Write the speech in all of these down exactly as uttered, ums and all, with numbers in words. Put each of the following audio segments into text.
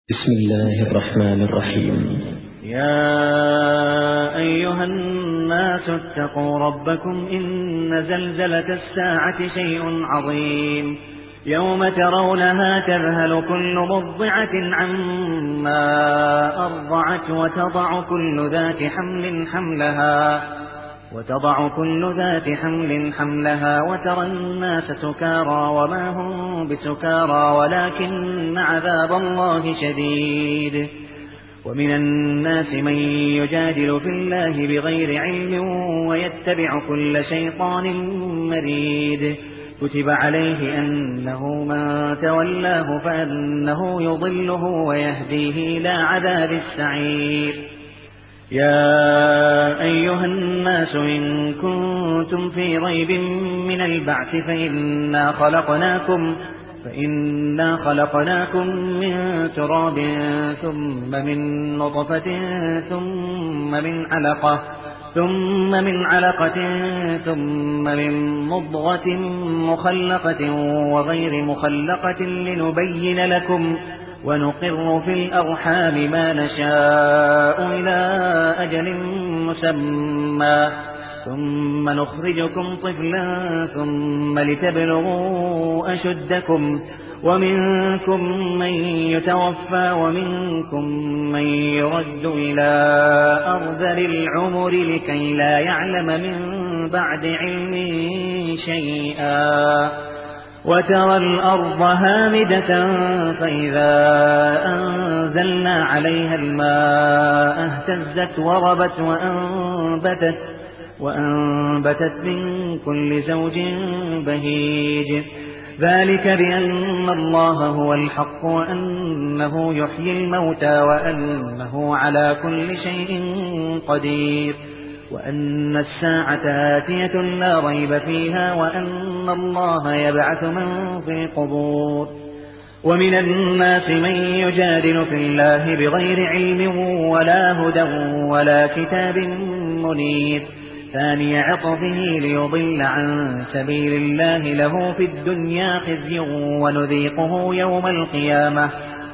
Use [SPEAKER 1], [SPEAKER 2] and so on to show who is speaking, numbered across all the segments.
[SPEAKER 1] بسم الله الرحمن الرحيم.
[SPEAKER 2] يا أيها الناس اتقوا ربكم إن زلزلة الساعة شيء عظيم يوم ترونها تذهل كل مرضعة عما أرضعت وتضع كل ذات حمل حملها وتضع كل ذات حمل حملها وترى الناس سكارى وما هم بسكارى ولكن عذاب الله شديد. ومن الناس من يجادل في الله بغير علم ويتبع كل شيطان مريد كتب عليه أنه من تولاه فأنه يضله ويهديه إلى عذاب السعير. يا أيها الناس إن كنتم في ريب من البعث فإنا خلقناكم فإنا خلقناكم من تراب ثم من نطفة ثم من علقة ثم من علقة ثم من مضغة مخلقة وغير مخلقة لنبين لكم ونقر في الأرحام ما نشاء إلى أجل مسمى ثم نخرجكم طفلا ثم لتبلغوا أشدكم ومنكم من يتوفى ومنكم من يرد إلى أرذل العمر لكي لا يعلم من بعد علم شيئا. وترى الأرض هامدة فإذا أنزلنا عليها الماء اهتزت وربت وأنبتت وأنبتت من كل زوج بهيج ذلك بأن الله هو الحق وأنه يحيي الموتى وأنه على كل شيء قدير وأن الساعة آتية لا ريب فيها وأن الله يبعث من في القبور. ومن الناس من يجادل في الله بغير علم ولا هدى ولا كتاب منير ثاني عطفه ليضل عن سبيل الله له في الدنيا خزي ونذيقه يوم القيامة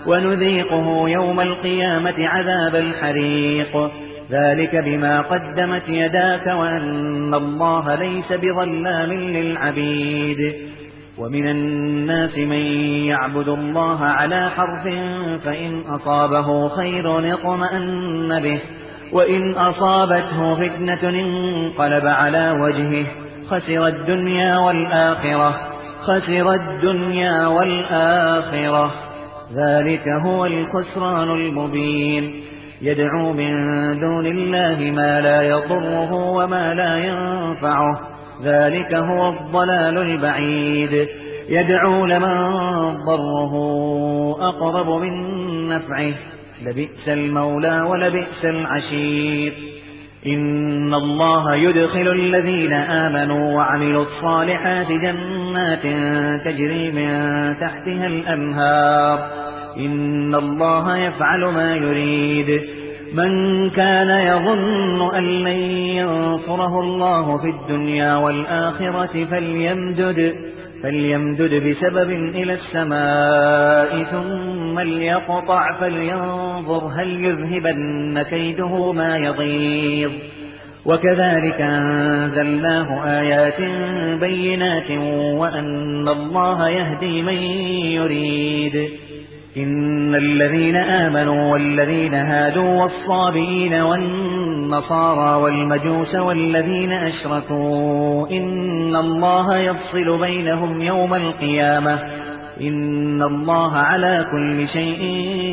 [SPEAKER 2] ونذيقه يوم القيامة عذاب الحريق ذلك بما قدمت يداك وأن الله ليس بظلام للعبيد. ومن الناس من يعبد الله على حرف فإن أصابه خير اطمأن به وإن أصابته فتنة انقلب على وجهه خسر الدنيا والآخرة خسر الدنيا والآخرة ذلك هو الخسران المبين. يدعو من دون الله ما لا يضره وما لا ينفعه ذلك هو الضلال البعيد. يدعو لمن ضره أقرب من نفعه لبئس المولى ولبئس العشير. إن الله يدخل الذين آمنوا وعملوا الصالحات جنات تجري من تحتها الأنهار إن الله يفعل ما يريد. من كان يظن أن لن ينصره الله في الدنيا والآخرة فليمدد فليمدد بسبب إلى السماء ثم ليقطع فلينظر هل يذهبن كيده ما يغيظ. وكذلك أنزلناه آيات بينات وأن الله يهدي من يريد. إن الذين آمنوا والذين هادوا والصابئين والنصارى والمجوس والذين أشركوا إن الله يفصل بينهم يوم القيامة إن الله على كل شيء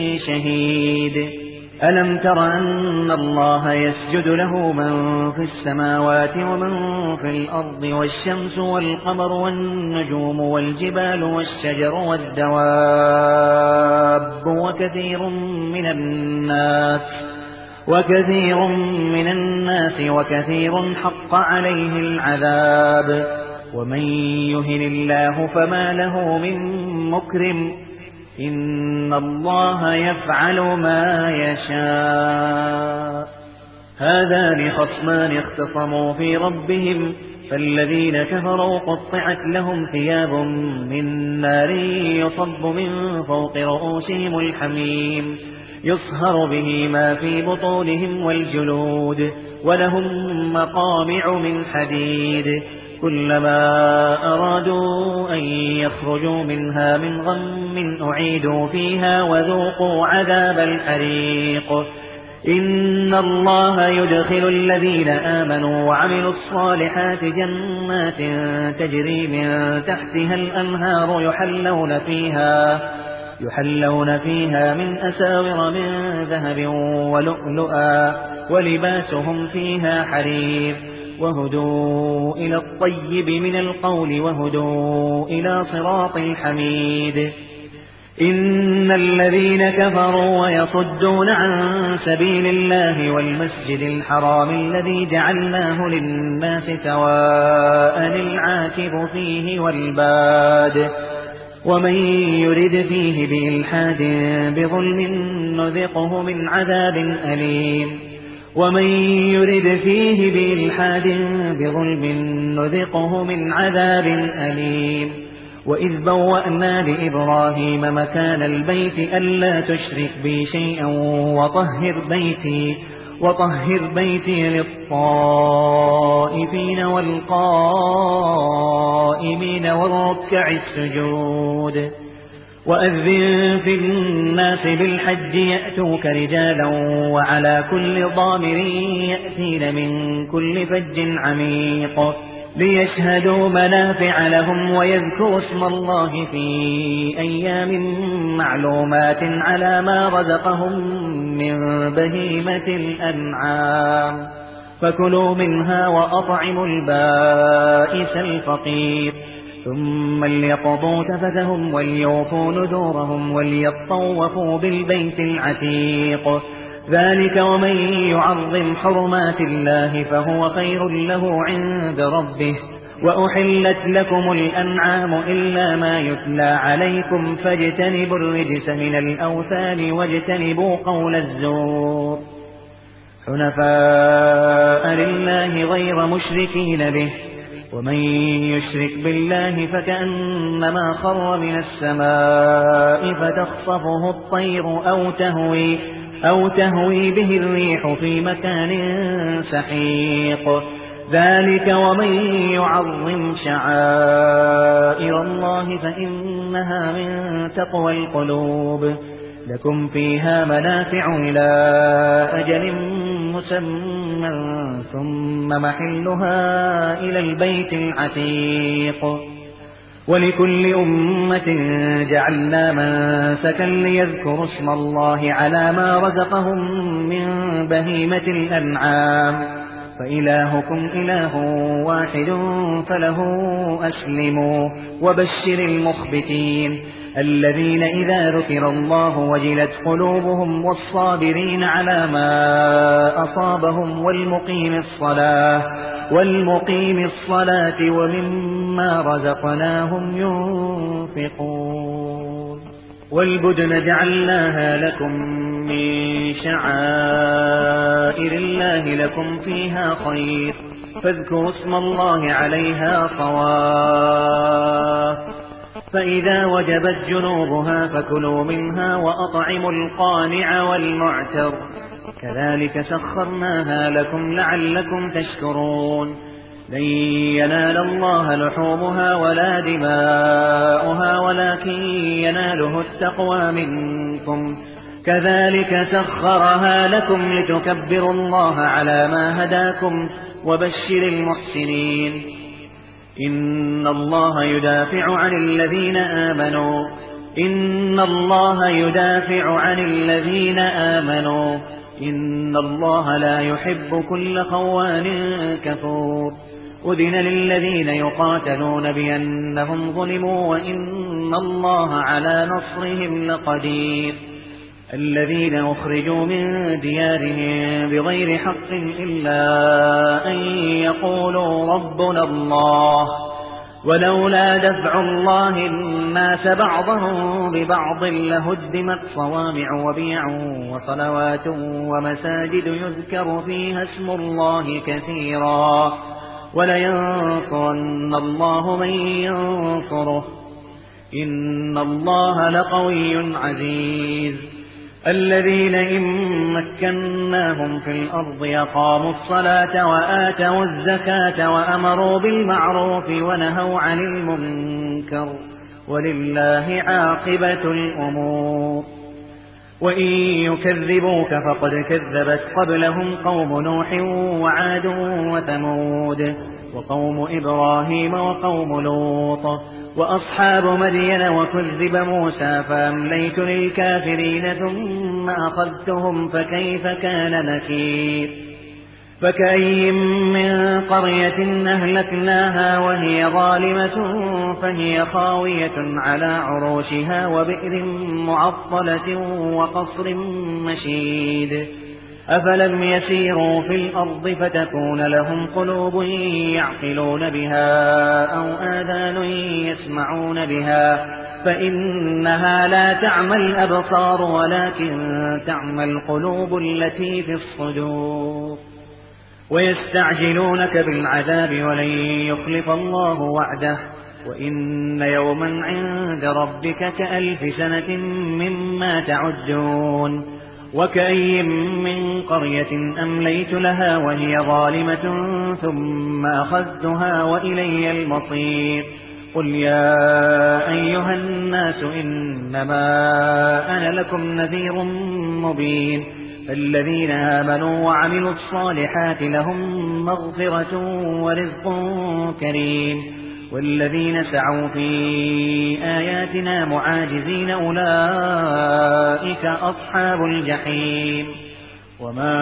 [SPEAKER 2] شهيد. ألم تر أن الله يسجد له من في السماوات ومن في الأرض والشمس والقمر والنجوم والجبال والشجر والدواب وكثير من الناس وكثير من الناس وكثير حق عليه العذاب ومن يهن الله فما له من مكرم إن الله يفعل ما يشاء. هذان خصمان اختصموا في ربهم فالذين كفروا قطعت لهم ثياب من نار يصب من فوق رؤوسهم الحميم يصهر به ما في بطونهم والجلود ولهم مقامع من حديد كلما أرادوا أن يخرجوا منها من غم أعيدوا فيها وذوقوا عذاب الحريق إن الله يدخل الذين آمنوا وعملوا الصالحات جنات تجري من تحتها الأنهار يحلون فيها يحلون فيها من أساور من ذهب ولؤلؤا ولباسهم فيها حرير وهدوا إلى الطيب من القول وهدوا إلى صراط الحميد إن الذين كفروا ويصدون عن سبيل الله والمسجد الحرام الذي جعلناه للناس سواء العاكف فيه والباد ومن يرد فيه بإلحاد بظلم نذقه من عذاب أليم ومن يرد فيه بإلحاد بظلم نذقه من عذاب أليم وإذ بوأنا لإبراهيم مكان البيت ألا تشرك بي شيئا وطهر بيتي وطهر بيتي للطائفين والقائمين والركع السجود وأذن في الناس بالحج يأتوك رجالا وعلى كل ضامر يأتين من كل فج عميق ليشهدوا منافع لهم ويذكروا اسم الله في أيام معلومات على ما رزقهم من بهيمة الأنعام فكلوا منها وأطعموا البائس الفقير ثم ليقضوا تفثهم وليوفوا نذورهم وليطوفوا بالبيت العتيق ذلك ومن يعظم حرمات الله فهو خير له عند ربه وأحلت لكم الأنعام إلا ما يتلى عليكم فاجتنبوا الرجس من الأوثان واجتنبوا قول الزور حنفاء لله غير مشركين به ومن يشرك بالله فكأنما خر من السماء فتخطفه الطير أو تهوي أو تهوي به الريح في مكان سحيق ذلك ومن يعظم شعائر الله فإنها من تقوى القلوب لكم فيها منافع إلى أجل مسمى ثم محلها إلى البيت العتيق ولكل أمة جعلنا منسكا ليذكروا اسم الله على ما رزقهم من بهيمة الأنعام فإلهكم إله واحد فله أسلموا وبشر المخبتين الذين إذا ذكر الله وجلت قلوبهم والصابرين على ما أصابهم والمقيم الصلاة والمقيم الصلاة ومما رزقناهم ينفقون والبدن جعلناها لكم من شعائر الله لكم فيها خير فاذكروا اسم الله عليها صواف فإذا وجبت جنوبها فكلوا منها وأطعموا القانع والمعتر كذلك سخرناها لكم لعلكم تشكرون لن ينال الله لحومها ولا دماؤها ولكن يناله التقوى منكم كذلك سخرها لكم لتكبروا الله على ما هداكم وبشر المحسنين إن الله يدافع عن الذين آمنوا إن الله يدافع عن الذين آمنوا إن الله لا يحب كل خوان كفور أذن للذين يقاتلون بأنهم ظلموا وإن الله على نصرهم لقدير الذين أخرجوا من ديارهم بغير حق إلا أن يقولوا ربنا الله ولولا دفع الله الناس بعضهم ببعض لهدمت صوامع وبيع وصلوات ومساجد يذكر فيها اسم الله كثيرا ولينصرن الله من ينصره إن الله لقوي عزيز الذين إن مكناهم في الأرض يقاموا الصلاة وآتوا الزكاة وأمروا بالمعروف ونهوا عن المنكر ولله عاقبة الأمور وإن يكذبوك فقد كذبت قبلهم قوم نوح وعاد وثمود وقوم إبراهيم وقوم لوط وأصحاب مدين وكذب موسى فأمليت للكافرين ثم أخذتهم فكيف كان نكير فكأي من قرية أهلكناها وهي ظالمة فهي خاوية على عروشها وبئر معطلة وقصر مشيد أفلم يسيروا في الأرض فتكون لهم قلوب يعقلون بها أو آذان يسمعون بها فإنها لا تعمى الأبصار ولكن تعمى القلوب التي في الصدور ويستعجلونك بالعذاب ولن يخلف الله وعده وإن يوما عند ربك كألف سنة مما تعدون وكأي من قرية أمليت لها وهي ظالمة ثم أخذتها وإلي المصير قل يا أيها الناس إنما أنا لكم نذير مبين الذين آمنوا وعملوا الصالحات لهم مغفرة ورزق كريم والذين سعوا في آياتنا معاجزين أولئك أصحاب الجحيم وما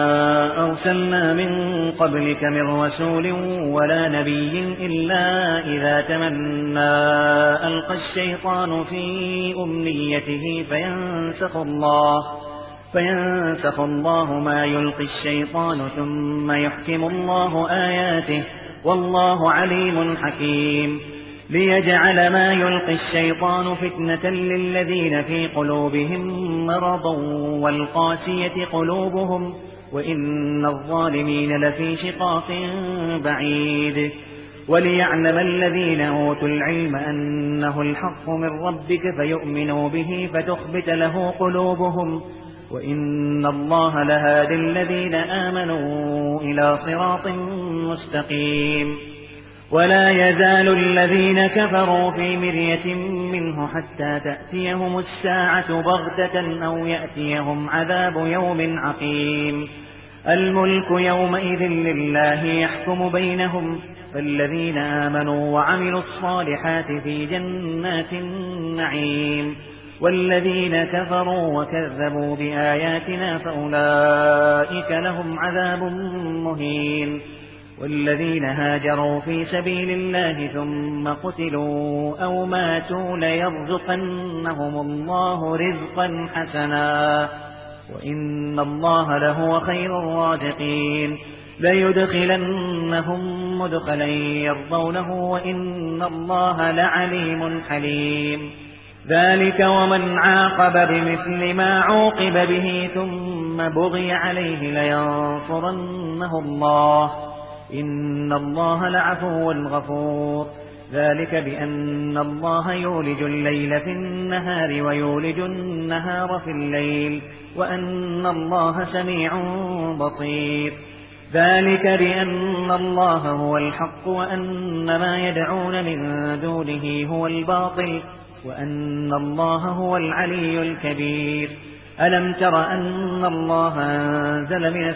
[SPEAKER 2] أرسلنا من قبلك من رسول ولا نبي إلا إذا تمنى ألقى الشيطان في أمنيته فينسخ الله فينسخ الله ما يلقي الشيطان ثم يحكم الله آياته والله عليم حكيم ليجعل ما يلقي الشيطان فتنة للذين في قلوبهم مرض والقاسية قلوبهم وإن الظالمين لفي شقاق بعيد وليعلم الذين أوتوا العلم أنه الحق من ربك فيؤمنوا به فتخبت له قلوبهم وإن الله لهادي الذين آمنوا إلى صراط مستقيم ولا يزال الذين كفروا في مرية منه حتى تأتيهم الساعة بغتة أو يأتيهم عذاب يوم عقيم الملك يومئذ لله يحكم بينهم فالذين آمنوا وعملوا الصالحات في جنات النعيم والذين كفروا وكذبوا بآياتنا فأولئك لهم عذاب مهين والذين هاجروا في سبيل الله ثم قتلوا أو ماتوا ليرزقنهم الله رزقا حسنا وإن الله لهو خير الرازقين ليدخلنهم مدخلا يرضونه وإن الله لعليم حليم ذلك ومن عاقب بمثل ما عوقب به ثم بغي عليه لينصرنه الله إن الله لعفو غفور ذلك بأن الله يولج الليل في النهار ويولج النهار في الليل وأن الله سميع بصير ذلك بأن الله هو الحق وأن ما يدعون من دونه هو الباطل وأن الله هو العلي الكبير ألم تر أن الله أنزل من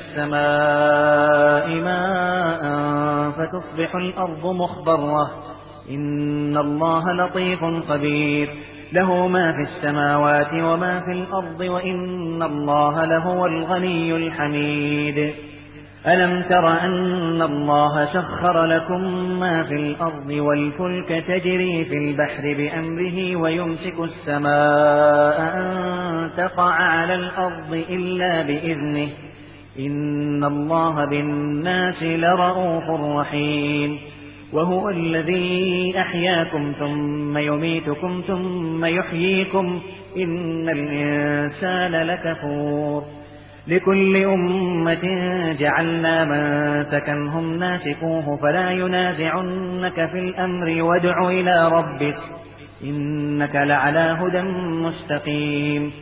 [SPEAKER 2] السماء ماء فتصبح الأرض مخضرة إن الله لطيف خبير له ما في السماوات وما في الأرض وإن الله لهو الغني الحميد ألم تر أن الله سخر لكم ما في الأرض والفلك تجري في البحر بأمره ويمسك السماء أن تقع على الأرض إلا بإذنه إن الله بالناس لرءوف رحيم وهو الذي أحياكم ثم يميتكم ثم يحييكم إن الإنسان لكفور لكل أمة جعلنا منسكا هم ناسكوه فلا ينازعنك في الأمر وادع إلى ربك إنك لعلى هدى مستقيم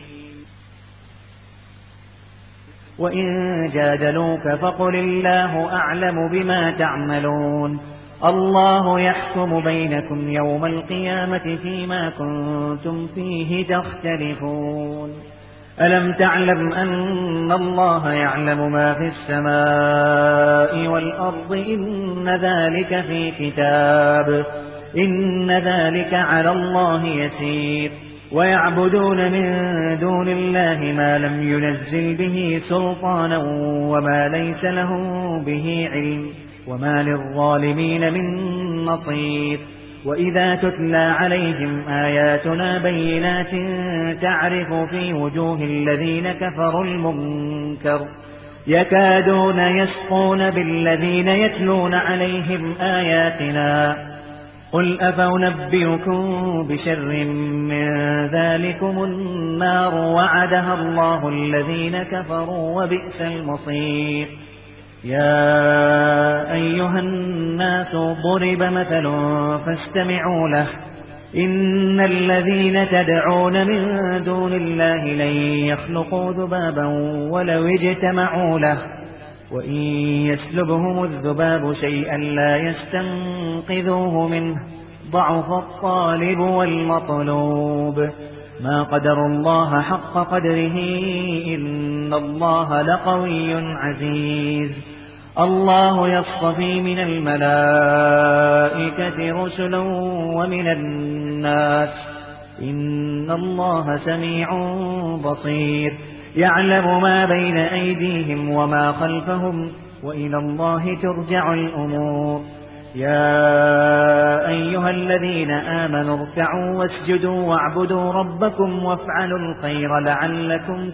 [SPEAKER 2] وإن جادلوك فقل الله أعلم بما تعملون الله يحكم بينكم يوم القيامة فيما كنتم فيه تختلفون ألم تعلم أن الله يعلم ما في السماء والأرض إن ذلك في كتاب إن ذلك على الله يسير ويعبدون من دون الله ما لم ينزل به سلطانا وما ليس لهم به علم وما للظالمين من نصير وإذا تتلى عليهم آياتنا بينات تعرف في وجوه الذين كفروا المنكر يكادون يسقون بالذين يتلون عليهم آياتنا قل أفأنبئكم بشر من ذلكم النار وعدها الله الذين كفروا وبئس المصير يا أيها الناس ضرب مثل فاستمعوا له إن الذين تدعون من دون الله لن يخلقوا ذبابا ولو اجتمعوا له وإن يسلبهم الذباب شيئا لا يستنقذوه منه ضعف الطالب والمطلوب ما قدر الله حق قدره إن الله لقوي عزيز الله يصطفي من الملائكة رسلا ومن الناس إن الله سميع بصير يعلم ما بين أيديهم وما خلفهم وإلى الله ترجع الأمور يا أيها الذين آمنوا اركعوا واسجدوا واعبدوا ربكم وافعلوا الخير لعلكم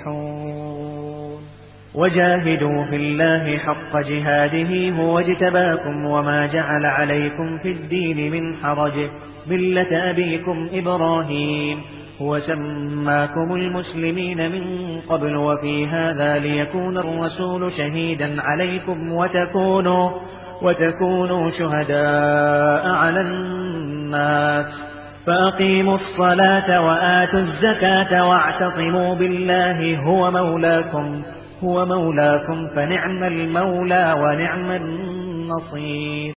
[SPEAKER 2] تفلحون وجاهدوا في الله حق جهاده هو اجتباكم وما جعل عليكم في الدين من حرج ملة أبيكم إبراهيم هو سماكم المسلمين من قبل وفي هذا ليكون الرسول شهيدا عليكم وتكونوا وتكونوا شهداء على الناس فأقيموا الصلاة وآتوا الزكاة واعتصموا بالله هو مولاكم هو مولاكم فنعم المولى ونعم النصير